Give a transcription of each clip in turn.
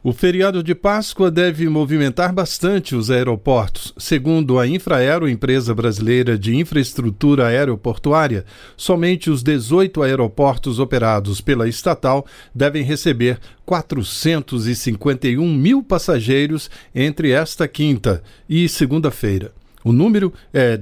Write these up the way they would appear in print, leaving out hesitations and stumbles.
O feriado de Páscoa deve movimentar bastante os aeroportos. Segundo a Infraero, empresa brasileira de infraestrutura aeroportuária, somente os 18 aeroportos operados pela estatal devem receber 451 mil passageiros entre esta quinta e segunda-feira. O número é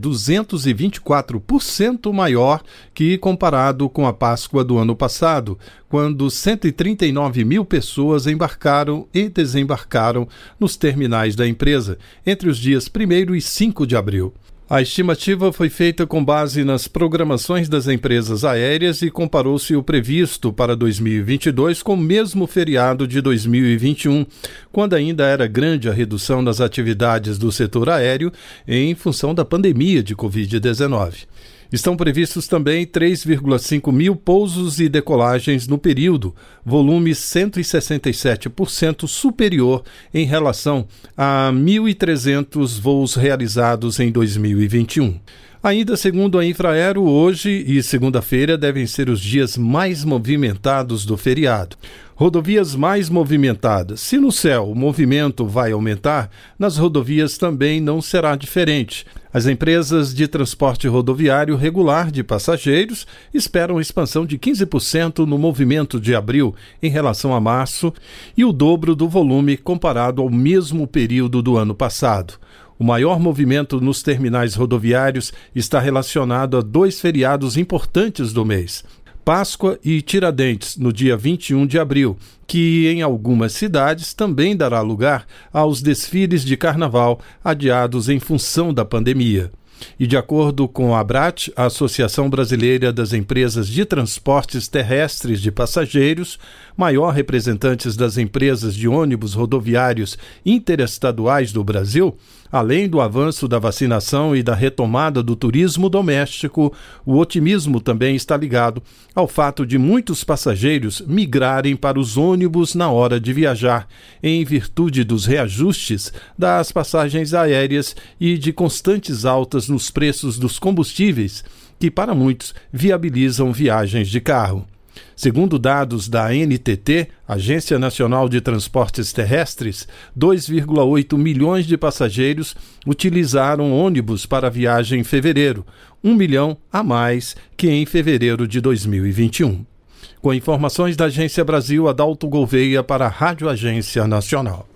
224% maior que comparado com a Páscoa do ano passado, quando 139 mil pessoas embarcaram e desembarcaram nos terminais da empresa entre os dias 1º e 5 de abril. A estimativa foi feita com base nas programações das empresas aéreas e comparou-se o previsto para 2022 com o mesmo feriado de 2021, quando ainda era grande a redução das atividades do setor aéreo em função da pandemia de Covid-19. Estão previstos também 3,5 mil pousos e decolagens no período, volume 167% superior em relação a 1.300 voos realizados em 2021. Ainda segundo a Infraero, hoje e segunda-feira devem ser os dias mais movimentados do feriado. Rodovias mais movimentadas. Se no céu o movimento vai aumentar, nas rodovias também não será diferente. As empresas de transporte rodoviário regular de passageiros esperam expansão de 15% no movimento de abril em relação a março e o dobro do volume comparado ao mesmo período do ano passado. O maior movimento nos terminais rodoviários está relacionado a 2 feriados importantes do mês: Páscoa e Tiradentes, no dia 21 de abril, que em algumas cidades também dará lugar aos desfiles de carnaval adiados em função da pandemia. E de acordo com a ABRAT, a Associação Brasileira das Empresas de Transportes Terrestres de Passageiros, maior representante das empresas de ônibus rodoviários interestaduais do Brasil, além do avanço da vacinação e da retomada do turismo doméstico, o otimismo também está ligado ao fato de muitos passageiros migrarem para os ônibus na hora de viajar, em virtude dos reajustes das passagens aéreas e de constantes altas nos preços dos combustíveis, que para muitos viabilizam viagens de carro. Segundo dados da ANTT, Agência Nacional de Transportes Terrestres, 2,8 milhões de passageiros utilizaram ônibus para a viagem em fevereiro, 1 milhão a mais que em fevereiro de 2021. Com informações da Agência Brasil, Adalto Gouveia para a Rádio Agência Nacional.